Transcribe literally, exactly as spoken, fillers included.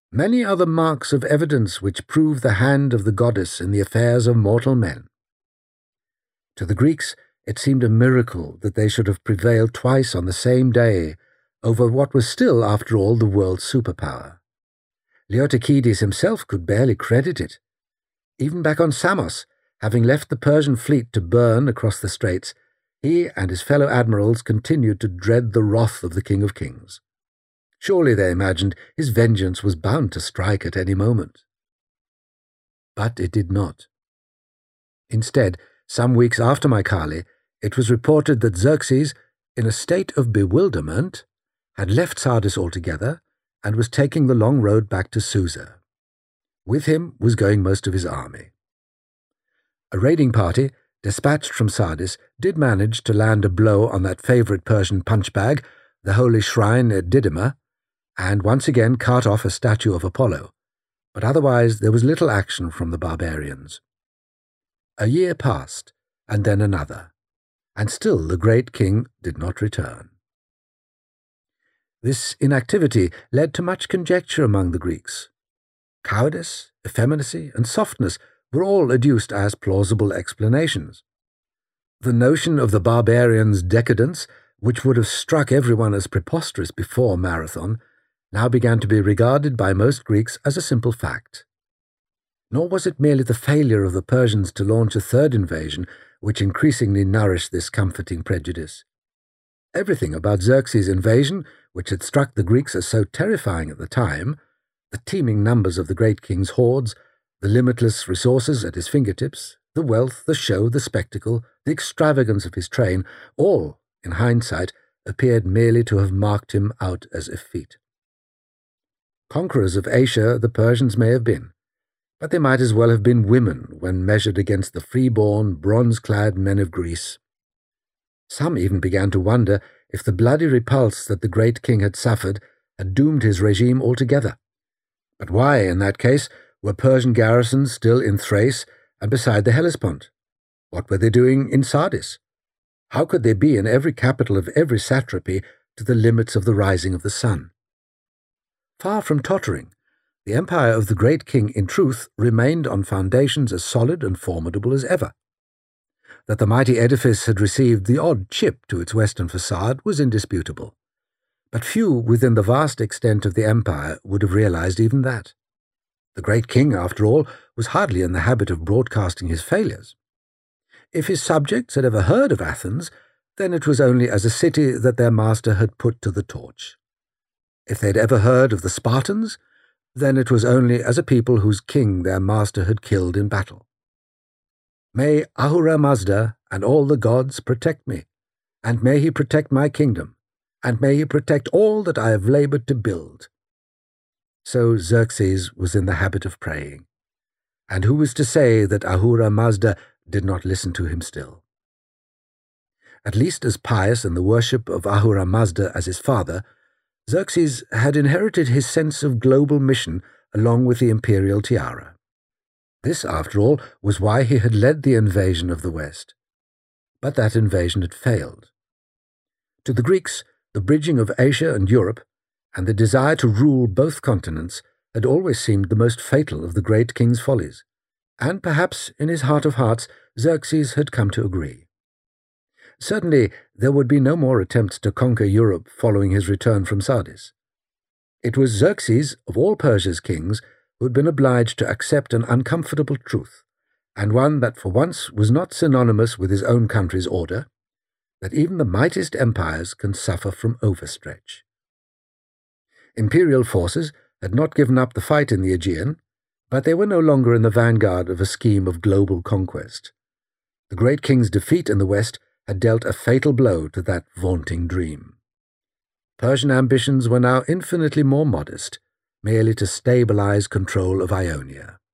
many other marks of evidence which prove the hand of the goddess in the affairs of mortal men. To the Greeks, it seemed a miracle that they should have prevailed twice on the same day over what was still, after all, the world's superpower. Leotychides himself could barely credit it. Even back on Samos, having left the Persian fleet to burn across the straits, he and his fellow admirals continued to dread the wrath of the King of Kings. Surely, they imagined, his vengeance was bound to strike at any moment. But it did not. Instead, some weeks after Mycale, it was reported that Xerxes, in a state of bewilderment, had left Sardis altogether and was taking the long road back to Susa. With him was going most of his army. A raiding party, dispatched from Sardis, did manage to land a blow on that favourite Persian punchbag, the holy shrine at Didyma, and once again cart off a statue of Apollo, but otherwise there was little action from the barbarians. A year passed, and then another, and still the great king did not return. This inactivity led to much conjecture among the Greeks. Cowardice, effeminacy, and softness were all adduced as plausible explanations. The notion of the barbarians' decadence, which would have struck everyone as preposterous before Marathon, now began to be regarded by most Greeks as a simple fact. Nor was it merely the failure of the Persians to launch a third invasion which increasingly nourished this comforting prejudice. Everything about Xerxes' invasion, which had struck the Greeks as so terrifying at the time, the teeming numbers of the great king's hordes, the limitless resources at his fingertips, the wealth, the show, the spectacle, the extravagance of his train, all, in hindsight, appeared merely to have marked him out as effete. Conquerors of Asia the Persians may have been, but they might as well have been women when measured against the free-born, bronze-clad men of Greece. Some even began to wonder if the bloody repulse that the great king had suffered had doomed his regime altogether. But why, in that case, were Persian garrisons still in Thrace and beside the Hellespont? What were they doing in Sardis? How could they be in every capital of every satrapy to the limits of the rising of the sun? Far from tottering, the empire of the great king, in truth, remained on foundations as solid and formidable as ever. That the mighty edifice had received the odd chip to its western facade was indisputable, but few within the vast extent of the empire would have realized even that. The great king, after all, was hardly in the habit of broadcasting his failures. If his subjects had ever heard of Athens, then it was only as a city that their master had put to the torch. If they had ever heard of the Spartans, then it was only as a people whose king their master had killed in battle. May Ahura Mazda and all the gods protect me, and may he protect my kingdom, and may he protect all that I have laboured to build. So Xerxes was in the habit of praying, and who was to say that Ahura Mazda did not listen to him still? At least as pious in the worship of Ahura Mazda as his father, Xerxes had inherited his sense of global mission along with the imperial tiara. This, after all, was why he had led the invasion of the West. But that invasion had failed. To the Greeks, the bridging of Asia and Europe, and the desire to rule both continents, had always seemed the most fatal of the great king's follies, and perhaps in his heart of hearts Xerxes had come to agree. Certainly there would be no more attempts to conquer Europe following his return from Sardis. It was Xerxes, of all Persia's kings, who had been obliged to accept an uncomfortable truth, and one that for once was not synonymous with his own country's order, that even the mightiest empires can suffer from overstretch. Imperial forces had not given up the fight in the Aegean, but they were no longer in the vanguard of a scheme of global conquest. The great king's defeat in the West had dealt a fatal blow to that vaunting dream. Persian ambitions were now infinitely more modest, merely to stabilize control of Ionia.